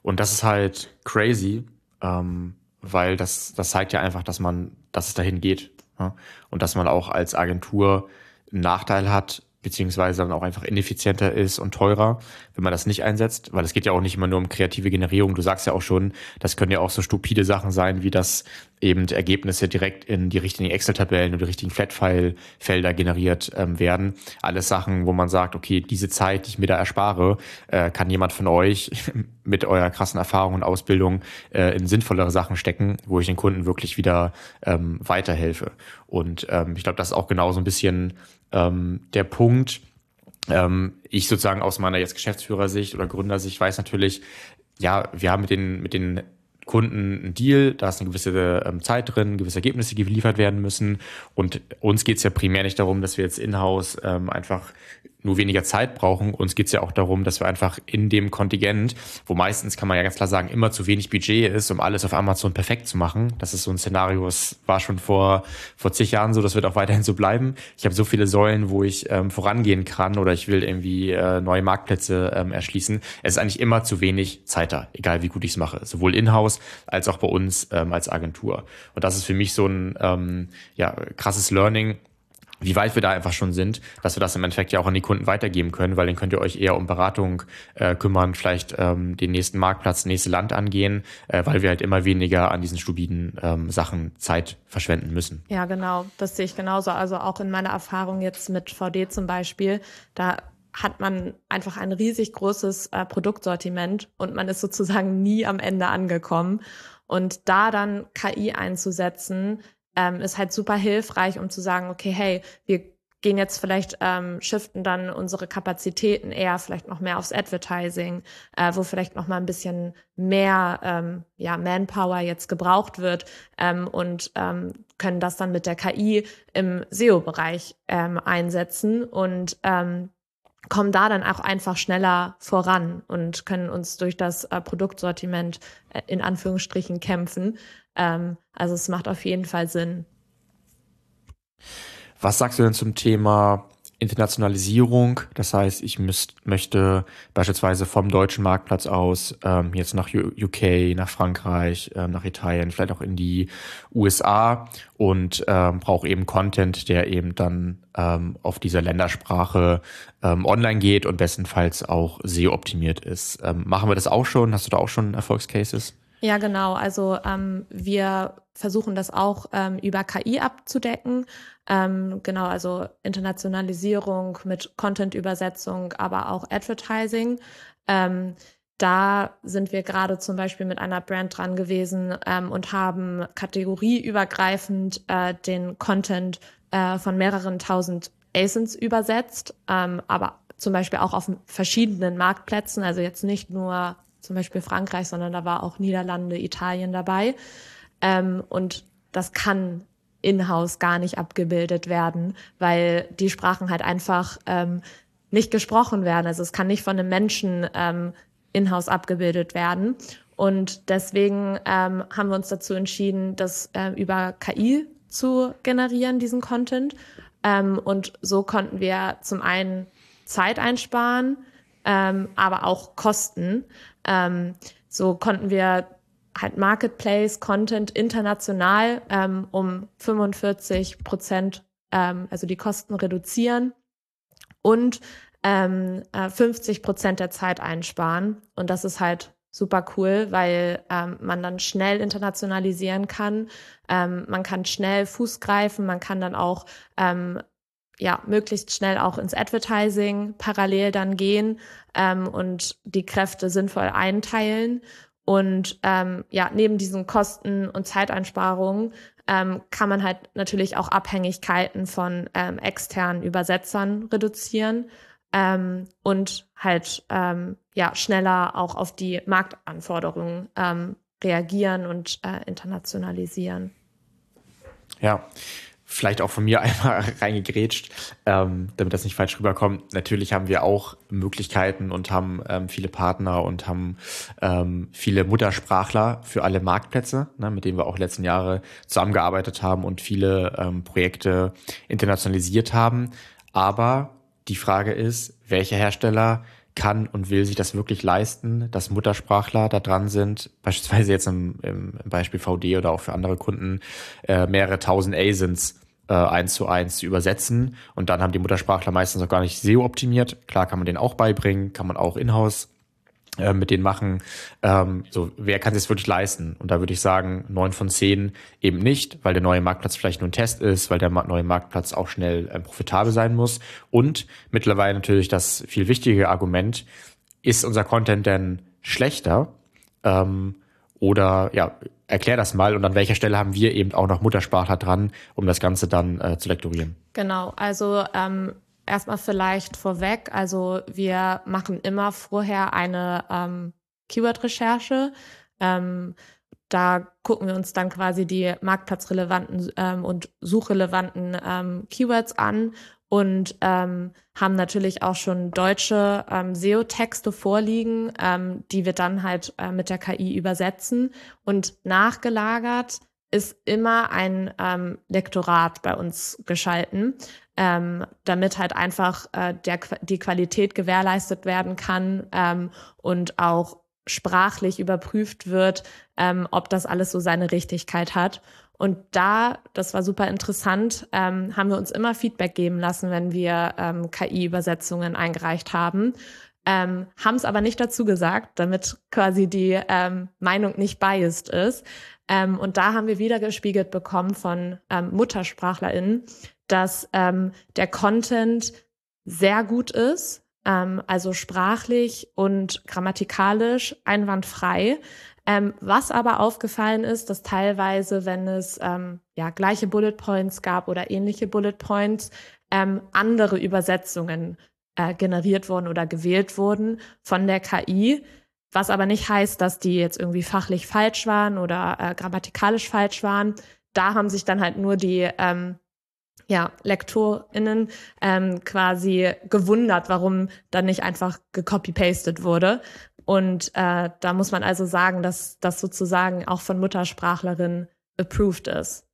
Und das ist halt crazy, ähm, weil das, das zeigt ja einfach, dass man, dass es dahin geht. Ja? Und dass man auch als Agentur einen Nachteil hat, beziehungsweise dann auch einfach ineffizienter ist und teurer, wenn man das nicht einsetzt, weil es geht ja auch nicht immer nur um kreative Generierung. Du sagst ja auch schon, das können ja auch so stupide Sachen sein, wie dass eben Ergebnisse direkt in die richtigen Excel-Tabellen oder die richtigen Flat-File-Felder generiert ähm, werden. Alles Sachen, wo man sagt, okay, diese Zeit, die ich mir da erspare, äh, kann jemand von euch mit eurer krassen Erfahrung und Ausbildung äh, in sinnvollere Sachen stecken, wo ich den Kunden wirklich wieder ähm, weiterhelfe. Und ähm, ich glaube, das ist auch genau so ein bisschen ähm, der Punkt. Ähm, ich sozusagen aus meiner jetzt Geschäftsführersicht oder Gründersicht weiß natürlich, ja, wir haben mit den mit den Kunden einen Deal, da ist eine gewisse ähm, Zeit drin, gewisse Ergebnisse, die geliefert werden müssen. Und uns geht es ja primär nicht darum, dass wir jetzt in-house ähm, einfach nur weniger Zeit brauchen. Uns geht es ja auch darum, dass wir einfach in dem Kontingent, wo meistens, kann man ja ganz klar sagen, immer zu wenig Budget ist, um alles auf Amazon perfekt zu machen. Das ist so ein Szenario, das war schon vor vor zig Jahren so, das wird auch weiterhin so bleiben. Ich habe so viele Säulen, wo ich ähm, vorangehen kann oder ich will irgendwie äh, neue Marktplätze ähm, erschließen. Es ist eigentlich immer zu wenig Zeit da, egal wie gut ich es mache. Sowohl in-house als auch bei uns ähm, als Agentur. Und das ist für mich so ein ähm, ja krasses Learning, wie weit wir da einfach schon sind, dass wir das im Endeffekt ja auch an die Kunden weitergeben können, weil dann könnt ihr euch eher um Beratung äh, kümmern, vielleicht ähm, den nächsten Marktplatz, nächste Land angehen, äh, weil wir halt immer weniger an diesen stupiden ähm, Sachen Zeit verschwenden müssen. Ja, genau, das sehe ich genauso. Also auch in meiner Erfahrung jetzt mit V D zum Beispiel, da hat man einfach ein riesig großes äh, Produktsortiment und man ist sozusagen nie am Ende angekommen. Und da dann K I einzusetzen, ähm, ist halt super hilfreich, um zu sagen, okay, hey, wir gehen jetzt vielleicht, ähm, shiften dann unsere Kapazitäten eher vielleicht noch mehr aufs Advertising, äh, wo vielleicht noch mal ein bisschen mehr ähm, ja Manpower jetzt gebraucht wird ähm, und ähm, können das dann mit der K I im S E O-Bereich ähm, einsetzen und ähm, kommen da dann auch einfach schneller voran und können uns durch das äh, Produktsortiment äh, in Anführungsstrichen kämpfen. Ähm, also es macht auf jeden Fall Sinn. Was sagst du denn zum Thema Internationalisierung? Das heißt, ich müsst, möchte beispielsweise vom deutschen Marktplatz aus ähm, jetzt nach U K, nach Frankreich, ähm, nach Italien, vielleicht auch in die U S A und ähm, brauche eben Content, der eben dann ähm, auf dieser Ländersprache ähm, online geht und bestenfalls auch S E O-optimiert ist. Ähm, machen wir das auch schon? Hast du da auch schon Erfolgscases? Ja, genau. Also ähm, wir versuchen das auch ähm, über K I abzudecken. Ähm, genau, also Internationalisierung mit Content-Übersetzung, aber auch Advertising. Ähm, da sind wir gerade zum Beispiel mit einer Brand dran gewesen ähm, und haben kategorieübergreifend äh, den Content äh, von mehreren tausend A S I Ns übersetzt, ähm, aber zum Beispiel auch auf verschiedenen Marktplätzen, also jetzt nicht nur zum Beispiel Frankreich, sondern da war auch Niederlande, Italien dabei. Ähm, und das kann in-house gar nicht abgebildet werden, weil die Sprachen halt einfach ähm, nicht gesprochen werden. Also es kann nicht von einem Menschen ähm, in-house abgebildet werden. Und deswegen ähm, haben wir uns dazu entschieden, das äh, über K I zu generieren, diesen Content. Ähm, und so konnten wir zum einen Zeit einsparen, ähm, aber auch Kosten. Ähm, so konnten wir halt Marketplace-Content international ähm, um fünfundvierzig Prozent, ähm, also die Kosten reduzieren und ähm, äh, fünfzig Prozent der Zeit einsparen. Und das ist halt super cool, weil ähm, man dann schnell internationalisieren kann. Ähm, man kann schnell Fuß greifen, man kann dann auch ähm, ja möglichst schnell auch ins Advertising parallel dann gehen ähm, und die Kräfte sinnvoll einteilen. Und ähm, ja, neben diesen Kosten- und Zeiteinsparungen ähm, kann man halt natürlich auch Abhängigkeiten von ähm, externen Übersetzern reduzieren ähm, und halt ähm, ja schneller auch auf die Marktanforderungen ähm, reagieren und äh, internationalisieren. Ja. Vielleicht auch von mir einmal reingegrätscht, ähm, damit das nicht falsch rüberkommt. Natürlich haben wir auch Möglichkeiten und haben ähm, viele Partner und haben ähm, viele Muttersprachler für alle Marktplätze, ne, mit denen wir auch letzten Jahre zusammengearbeitet haben und viele ähm, Projekte internationalisiert haben. Aber die Frage ist, welcher Hersteller kann und will sich das wirklich leisten, dass Muttersprachler da dran sind, beispielsweise jetzt im, im, im Beispiel V D oder auch für andere Kunden, äh, mehrere tausend A S I Ns äh, eins zu eins zu übersetzen. Und dann haben die Muttersprachler meistens auch gar nicht S E O optimiert. Klar kann man denen auch beibringen, kann man auch in-house äh, mit denen machen. Ähm, so, wer kann sich das wirklich leisten? Und da würde ich sagen, neun von zehn eben nicht, weil der neue Marktplatz vielleicht nur ein Test ist, weil der neue Marktplatz auch schnell äh, profitabel sein muss. Und mittlerweile natürlich das viel wichtigere Argument, ist unser Content denn schlechter? Ähm, oder ja, erklär das mal. Und an welcher Stelle haben wir eben auch noch Muttersprachler dran, um das Ganze dann äh, zu lektorieren? Genau, also ähm, erstmal vielleicht vorweg, also wir machen immer vorher eine ähm, Keyword-Recherche. Ähm, da gucken wir uns dann quasi die marktplatzrelevanten ähm, und suchrelevanten ähm, Keywords an und ähm, haben natürlich auch schon deutsche ähm, S E O-Texte vorliegen, ähm, die wir dann halt äh, mit der K I übersetzen. Und nachgelagert ist immer ein ähm, Lektorat bei uns geschalten, ähm, damit halt einfach äh, der, die Qualität gewährleistet werden kann ähm, und auch sprachlich überprüft wird, ähm, ob das alles so seine Richtigkeit hat. Und da, das war super interessant, ähm, haben wir uns immer Feedback geben lassen, wenn wir ähm, K I-Übersetzungen eingereicht haben, ähm, haben es aber nicht dazu gesagt, damit quasi die ähm, Meinung nicht biased ist. Ähm, und da haben wir wiedergespiegelt bekommen von ähm, MuttersprachlerInnen, dass ähm, der Content sehr gut ist, ähm, also sprachlich und grammatikalisch einwandfrei. Ähm, was aber aufgefallen ist, dass teilweise, wenn es ähm, ja gleiche Bullet Points gab oder ähnliche Bullet Points, ähm, andere Übersetzungen äh, generiert wurden oder gewählt wurden von der K I, was aber nicht heißt, dass die jetzt irgendwie fachlich falsch waren oder äh, grammatikalisch falsch waren. Da haben sich dann halt nur die ähm, ja, LektorInnen ähm, quasi gewundert, warum dann nicht einfach gecopy-pastet wurde. Und äh, da muss man also sagen, dass das sozusagen auch von Muttersprachlerinnen approved ist.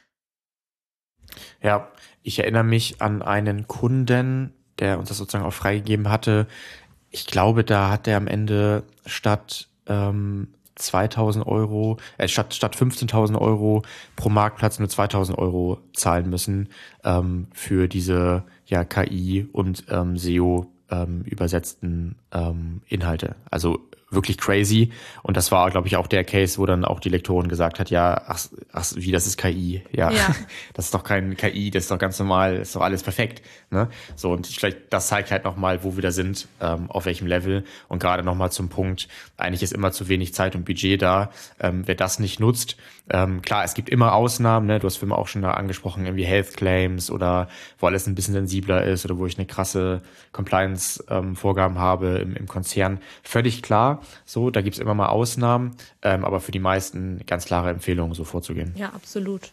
Ja, ich erinnere mich an einen Kunden, der uns das sozusagen auch freigegeben hatte. Ich glaube, da hat er am Ende statt ähm, zweitausend Euro, äh, statt, statt fünfzehntausend Euro pro Marktplatz nur zweitausend Euro zahlen müssen ähm, für diese ja K I und ähm, S E O ähm, übersetzten ähm, Inhalte. Also wirklich crazy. Und das war, glaube ich, auch der Case, wo dann auch die Lektorin gesagt hat, ja, ach, ach wie, das ist K I. Ja, ja. Das ist doch kein K I, das ist doch ganz normal, das ist doch alles perfekt. Ne? So, und vielleicht, das zeigt halt nochmal, wo wir da sind, ähm, auf welchem Level. Und gerade nochmal zum Punkt, eigentlich ist immer zu wenig Zeit und Budget da. Ähm, wer das nicht nutzt, ähm, klar, es gibt immer Ausnahmen, ne? Du hast vorhin auch schon da angesprochen, irgendwie Health Claims oder wo alles ein bisschen sensibler ist oder wo ich eine krasse Compliance-Vorgaben ähm, habe im, im Konzern. Völlig klar. So, da gibt's immer mal Ausnahmen, ähm, aber für die meisten ganz klare Empfehlungen, so vorzugehen. Ja, absolut.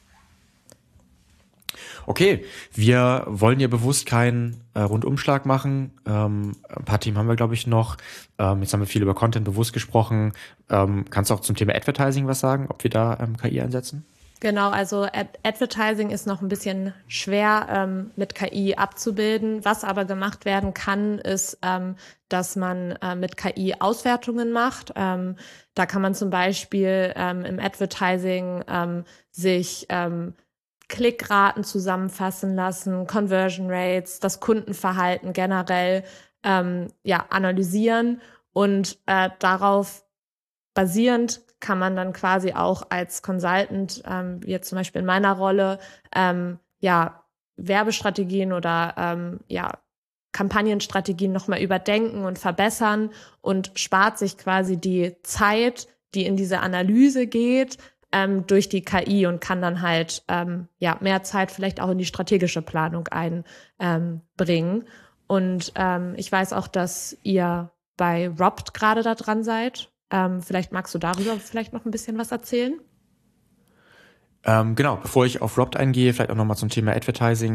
Okay, wir wollen ja bewusst keinen äh, Rundumschlag machen. Ähm, ein paar Themen haben wir, glaube ich, noch. Ähm, jetzt haben wir viel über Content bewusst gesprochen. Ähm, kannst du auch zum Thema Advertising was sagen, ob wir da ähm, K I einsetzen? Genau, also Ad- Advertising ist noch ein bisschen schwer ähm, mit K I abzubilden. Was aber gemacht werden kann, ist, ähm, dass man äh, mit K I Auswertungen macht. Ähm, da kann man zum Beispiel ähm, im Advertising ähm, sich ähm, Klickraten zusammenfassen lassen, Conversion Rates, das Kundenverhalten generell ähm, ja analysieren und äh, darauf basierend kann man dann quasi auch als Consultant, ähm, wie jetzt zum Beispiel in meiner Rolle, ähm, ja, Werbestrategien oder ähm, ja, Kampagnenstrategien nochmal überdenken und verbessern und spart sich quasi die Zeit, die in diese Analyse geht, ähm, durch die K I und kann dann halt ähm, ja mehr Zeit vielleicht auch in die strategische Planung einbringen. Ähm, und ähm, ich weiß auch, dass ihr bei Robt gerade da dran seid. Ähm, vielleicht magst du darüber vielleicht noch ein bisschen was erzählen? Ähm, genau, bevor ich auf Robt eingehe, vielleicht auch nochmal zum Thema Advertising.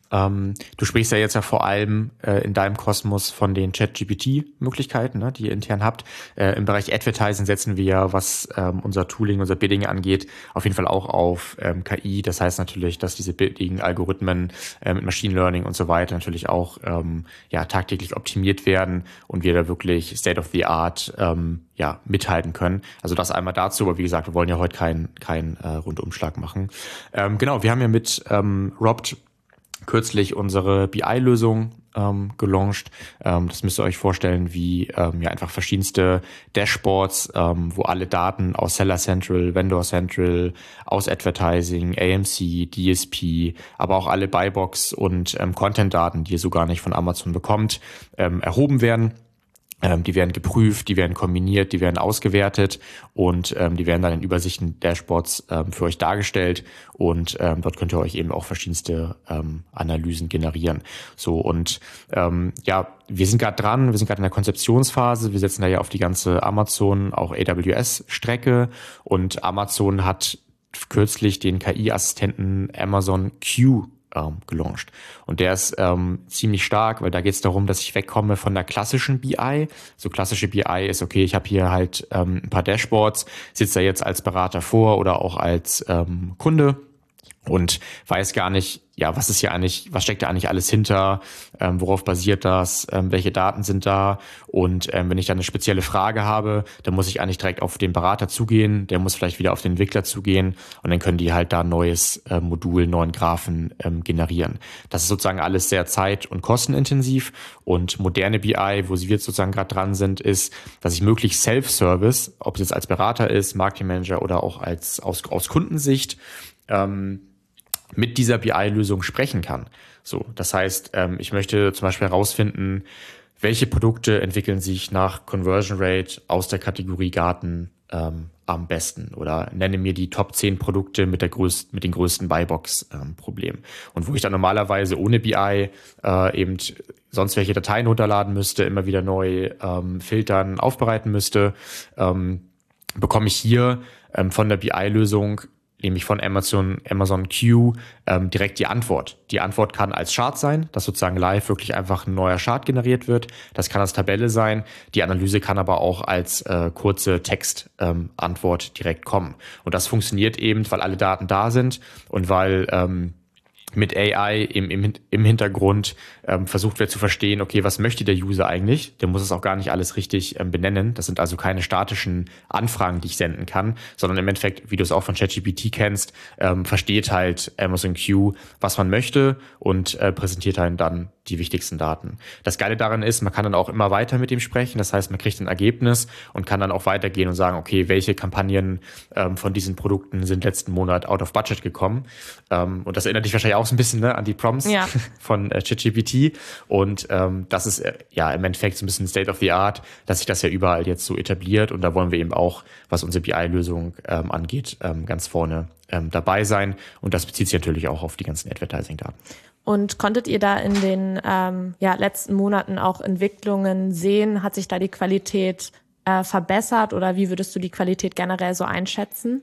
Ähm, du sprichst ja jetzt ja vor allem äh, in deinem Kosmos von den ChatGPT-Möglichkeiten, ne, die ihr intern habt. Äh, Im Bereich Advertising setzen wir ja, was ähm, unser Tooling, unser Bidding angeht, auf jeden Fall auch auf ähm, K I. Das heißt natürlich, dass diese Bidding-Algorithmen äh, mit Machine Learning und so weiter natürlich auch ähm, ja tagtäglich optimiert werden und wir da wirklich State of the Art ähm, ja mithalten können. Also das einmal dazu, aber wie gesagt, wir wollen ja heute keinen keinen äh, Rundumschlag machen. Ähm, genau, wir haben ja mit ähm, Robt kürzlich unsere B I-Lösung ähm, gelauncht. Ähm, das müsst ihr euch vorstellen wie ähm, ja einfach verschiedenste Dashboards, ähm, wo alle Daten aus Seller Central, Vendor Central, aus Advertising, A M C, D S P, aber auch alle Buybox und ähm, Content-Daten, die ihr so gar nicht von Amazon bekommt, ähm, erhoben werden. Ähm, die werden geprüft, die werden kombiniert, die werden ausgewertet und ähm, die werden dann in Übersichten, Dashboards ähm, für euch dargestellt und ähm, dort könnt ihr euch eben auch verschiedenste ähm, Analysen generieren. So und ähm, ja, wir sind gerade dran, wir sind gerade in der Konzeptionsphase, wir setzen da ja auf die ganze Amazon, auch A W S-Strecke und Amazon hat kürzlich den K I-Assistenten Amazon Q Ähm, gelauncht. Und der ist ähm, ziemlich stark, weil da geht es darum, dass ich wegkomme von der klassischen B I. So klassische B I ist, okay, ich habe hier halt ähm, ein paar Dashboards, sitze da jetzt als Berater vor oder auch als ähm, Kunde und weiß gar nicht, ja, was ist hier eigentlich, was steckt da eigentlich alles hinter, ähm, worauf basiert das, ähm, welche Daten sind da und ähm, wenn ich dann eine spezielle Frage habe, dann muss ich eigentlich direkt auf den Berater zugehen, der muss vielleicht wieder auf den Entwickler zugehen und dann können die halt da ein neues äh, Modul, neuen Graphen ähm, generieren. Das ist sozusagen alles sehr zeit- und kostenintensiv und moderne B I, wo sie jetzt sozusagen gerade dran sind, ist, dass ich möglichst Self-Service, ob es jetzt als Berater ist, Marketing Manager oder auch als aus, aus Kundensicht, ähm, mit dieser B I-Lösung sprechen kann. So, das heißt, ähm, ich möchte zum Beispiel herausfinden, welche Produkte entwickeln sich nach Conversion Rate aus der Kategorie Garten ähm, am besten oder nenne mir die Top zehn Produkte mit der größten, mit den größten Buybox-Problemen. Ähm, und wo ich dann normalerweise ohne B I äh, eben sonst welche Dateien runterladen müsste, immer wieder neu ähm, filtern, aufbereiten müsste, ähm, bekomme ich hier ähm, von der B I-Lösung nämlich von Amazon, Amazon Q, ähm, direkt die Antwort. Die Antwort kann als Chart sein, dass sozusagen live wirklich einfach ein neuer Chart generiert wird. Das kann als Tabelle sein. Die Analyse kann aber auch als äh, kurze Textantwort ähm, direkt kommen. Und das funktioniert eben, weil alle Daten da sind und weil ähm, mit A I im, im, im Hintergrund ähm, versucht wird zu verstehen, okay, was möchte der User eigentlich? Der muss es auch gar nicht alles richtig ähm, benennen. Das sind also keine statischen Anfragen, die ich senden kann, sondern im Endeffekt, wie du es auch von ChatGPT kennst, ähm, versteht halt Amazon Q, was man möchte und äh, präsentiert halt dann die wichtigsten Daten. Das Geile daran ist, man kann dann auch immer weiter mit ihm sprechen. Das heißt, man kriegt ein Ergebnis und kann dann auch weitergehen und sagen, okay, welche Kampagnen ähm, von diesen Produkten sind letzten Monat out of budget gekommen. Ähm, und das erinnert dich wahrscheinlich auch so ein bisschen ne, an die Prompts ja. von äh, ChatGPT. Und ähm, das ist äh, ja im Endeffekt so ein bisschen State of the Art, dass sich das ja überall jetzt so etabliert. Und da wollen wir eben auch, was unsere B I-Lösung ähm, angeht, ähm, ganz vorne ähm, dabei sein. Und das bezieht sich natürlich auch auf die ganzen Advertising-Daten. Und konntet ihr da in den ähm, ja, letzten Monaten auch Entwicklungen sehen? Hat sich da die Qualität äh, verbessert oder wie würdest du die Qualität generell so einschätzen?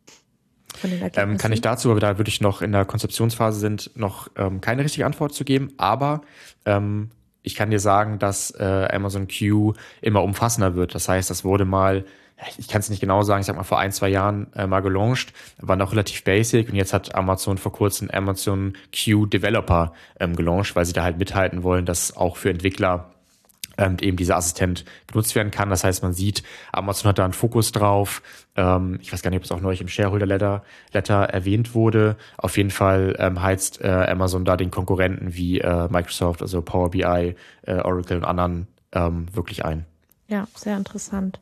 Von den ähm, kann ich dazu, aber da würde ich noch in der Konzeptionsphase sind, noch ähm, keine richtige Antwort zu geben. Aber ähm, ich kann dir sagen, dass äh, Amazon Q immer umfassender wird. Das heißt, das wurde mal ich kann es nicht genau sagen, ich sag mal vor ein, zwei Jahren äh, mal gelauncht, war noch relativ basic und jetzt hat Amazon vor kurzem Amazon Q Developer ähm, gelauncht, weil sie da halt mithalten wollen, dass auch für Entwickler ähm, eben dieser Assistent benutzt werden kann. Das heißt, man sieht, Amazon hat da einen Fokus drauf. Ähm, ich weiß gar nicht, ob es auch neulich im Shareholder Letter, Letter erwähnt wurde. Auf jeden Fall ähm, heizt äh, Amazon da den Konkurrenten wie äh, Microsoft, also Power B I, äh, Oracle und anderen ähm, wirklich ein. Ja, sehr interessant.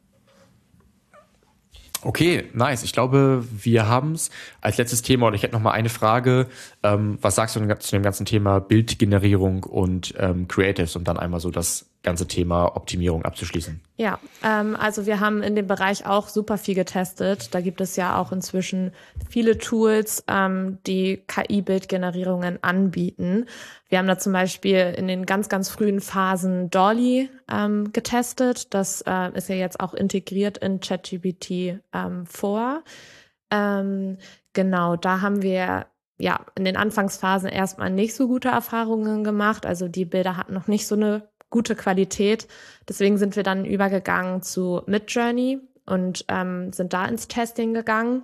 Okay, nice. Ich glaube, wir haben es als letztes Thema und ich hätte noch mal eine Frage. Ähm, was sagst du zu dem ganzen Thema Bildgenerierung und ähm, Creatives und dann einmal so das ganze Thema Optimierung abzuschließen? Ja, ähm, also wir haben in dem Bereich auch super viel getestet. Da gibt es ja auch inzwischen viele Tools, ähm, die K I-Bildgenerierungen anbieten. Wir haben da zum Beispiel in den ganz, ganz frühen Phasen Dolly ähm, getestet. Das äh, ist ja jetzt auch integriert in ChatGPT ähm, vor. Ähm, genau, da haben wir ja in den Anfangsphasen erstmal nicht so gute Erfahrungen gemacht. Also die Bilder hatten noch nicht so eine gute Qualität. Deswegen sind wir dann übergegangen zu Midjourney und ähm, sind da ins Testing gegangen.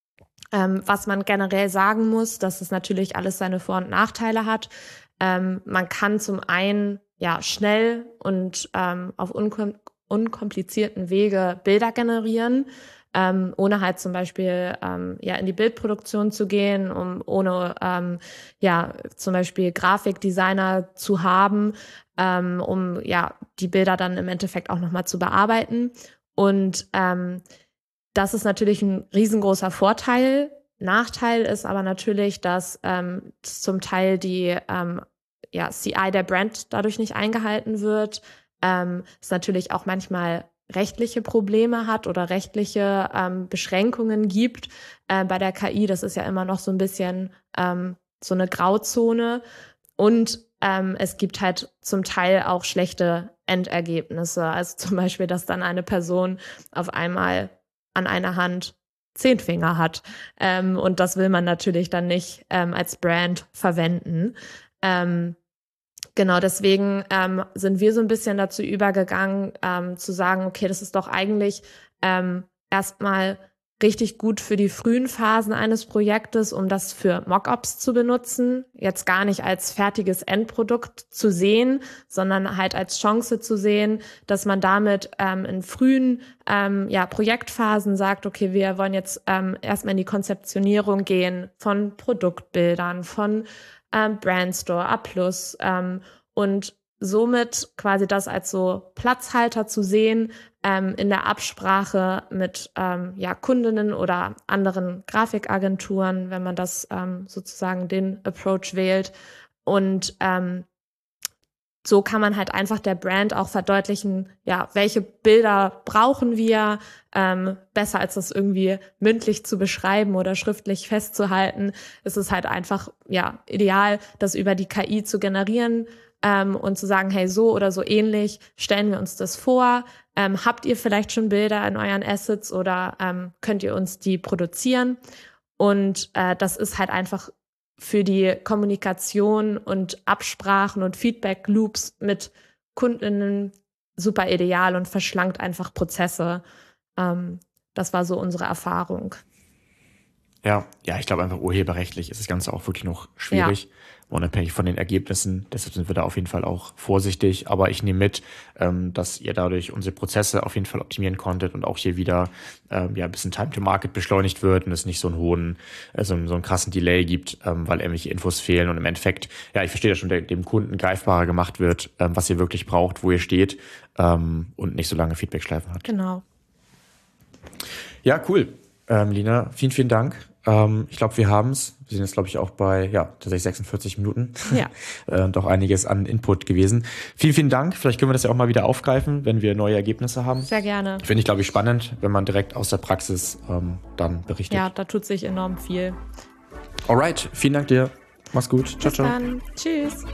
Ähm, was man generell sagen muss, dass es natürlich alles seine Vor- und Nachteile hat. Ähm, man kann zum einen ja schnell und ähm, auf unkom- unkomplizierten Wege Bilder generieren, ähm, ohne halt zum Beispiel ähm, ja in die Bildproduktion zu gehen, um ohne ähm, ja zum Beispiel Grafikdesigner zu haben, ähm, um ja die Bilder dann im Endeffekt auch nochmal zu bearbeiten. Und ähm, das ist natürlich ein riesengroßer Vorteil. Nachteil ist aber natürlich, dass ähm, zum Teil die ähm, ja, C I der Brand dadurch nicht eingehalten wird. Ähm, es natürlich auch manchmal rechtliche Probleme hat oder rechtliche ähm, Beschränkungen gibt äh, bei der K I. Das ist ja immer noch so ein bisschen ähm, so eine Grauzone. Und ähm, es gibt halt zum Teil auch schlechte Endergebnisse. Also zum Beispiel, dass dann eine Person auf einmal an einer Hand zehn Finger hat. Ähm, und das will man natürlich dann nicht ähm, als Brand verwenden. Ähm, genau, deswegen ähm, sind wir so ein bisschen dazu übergegangen, ähm, zu sagen, okay, das ist doch eigentlich ähm, erstmal richtig gut für die frühen Phasen eines Projektes, um das für Mockups zu benutzen, jetzt gar nicht als fertiges Endprodukt zu sehen, sondern halt als Chance zu sehen, dass man damit ähm, in frühen ähm, ja, Projektphasen sagt, okay, wir wollen jetzt ähm, erstmal in die Konzeptionierung gehen von Produktbildern, von ähm, Brandstore, A plus ähm, und somit quasi das als so Platzhalter zu sehen, ähm, in der Absprache mit ähm, ja, Kundinnen oder anderen Grafikagenturen, wenn man das ähm, sozusagen den Approach wählt. Und ähm, so kann man halt einfach der Brand auch verdeutlichen, ja, welche Bilder brauchen wir, ähm, besser als das irgendwie mündlich zu beschreiben oder schriftlich festzuhalten. Es ist halt einfach, ja, ideal, das über die K I zu generieren, ähm, und zu sagen, hey, so oder so ähnlich stellen wir uns das vor. Ähm, habt ihr vielleicht schon Bilder in euren Assets oder ähm, könnt ihr uns die produzieren? Und äh, das ist halt einfach für die Kommunikation und Absprachen und Feedback-Loops mit Kundinnen super ideal und verschlankt einfach Prozesse. Ähm, das war so unsere Erfahrung. Ja, ja, ich glaube einfach urheberrechtlich ist das Ganze auch wirklich noch schwierig, ja. Unabhängig von den Ergebnissen. Deshalb sind wir da auf jeden Fall auch vorsichtig. Aber ich nehme mit, ähm, dass ihr dadurch unsere Prozesse auf jeden Fall optimieren konntet und auch hier wieder ähm, ja ein bisschen Time to Market beschleunigt wird und es nicht so einen hohen, äh, so, einen, so einen krassen Delay gibt, ähm, weil irgendwelche Infos fehlen und im Endeffekt, ja, ich verstehe das schon, der, dem Kunden greifbarer gemacht wird, ähm, was ihr wirklich braucht, wo ihr steht, ähm, und nicht so lange Feedback-Schleifen hat. Genau. Ja, cool. Ähm, Lina, vielen, vielen Dank. Ähm, ich glaube, wir haben es. Wir sind jetzt, glaube ich, auch bei, ja, tatsächlich sechsundvierzig Minuten. Ja. äh, doch einiges an Input gewesen. Vielen, vielen Dank. Vielleicht können wir das ja auch mal wieder aufgreifen, wenn wir neue Ergebnisse haben. Sehr gerne. Finde ich, glaube ich, spannend, wenn man direkt aus der Praxis ähm, dann berichtet. Ja, da tut sich enorm viel. Alright, vielen Dank dir. Mach's gut. Ciao, Bis ciao. dann. Tschüss.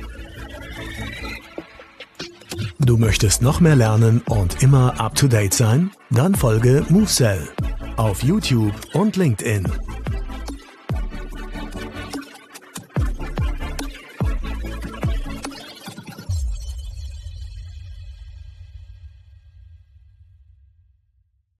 Du möchtest noch mehr lernen und immer up to date sein? Dann folge MoveSell auf YouTube und LinkedIn.